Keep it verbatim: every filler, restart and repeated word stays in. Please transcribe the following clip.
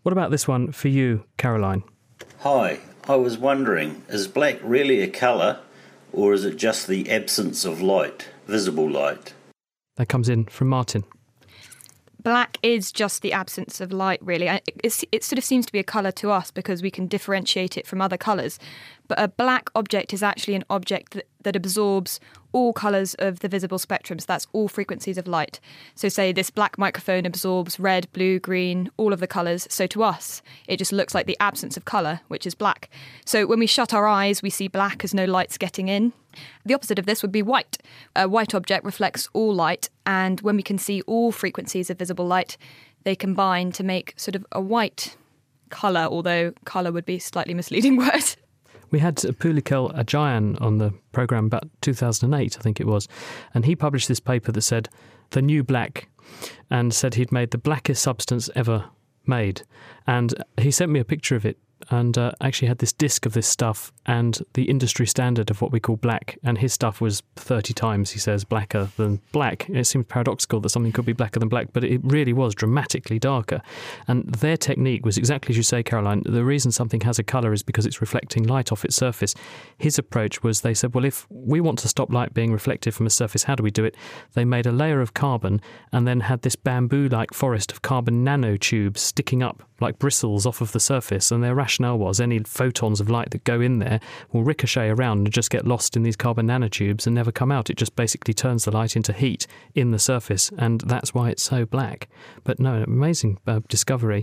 What about this one for you, Caroline? Hi, I was wondering, is black really a colour, or is it just the absence of light, visible light? That comes in from Martin. Black is just the absence of light, really. It's, it sort of seems to be a colour to us because we can differentiate it from other colours. But a black object is actually an object that, that absorbs all colours of the visible spectrum. So that's all frequencies of light. So say this black microphone absorbs red, blue, green, all of the colours. So to us, it just looks like the absence of colour, which is black. So when we shut our eyes, we see black as no light's getting in. The opposite of this would be white. A white object reflects all light, and when we can see all frequencies of visible light, they combine to make sort of a white colour, although colour would be a slightly misleading word. We had Pulikel Ajayan on the programme about two thousand eight, I think it was, and he published this paper that said the new black, and said he'd made the blackest substance ever made. And he sent me a picture of it, and uh, actually had this disc of this stuff and the industry standard of what we call black, and his stuff was thirty times, he says, blacker than black. It seems paradoxical that something could be blacker than black, but it really was dramatically darker. And their technique was exactly as you say, Caroline. The reason something has a colour is because it's reflecting light off its surface. His approach was, they said, well, if we want to stop light being reflected from a surface, how do we do it? They made a layer of carbon and then had this bamboo-like forest of carbon nanotubes sticking up like bristles off of the surface, and their rationale was any photons of light that go in there will ricochet around and just get lost in these carbon nanotubes and never come out. It just basically turns the light into heat in the surface, and that's why it's so black. But no, amazing uh, discovery.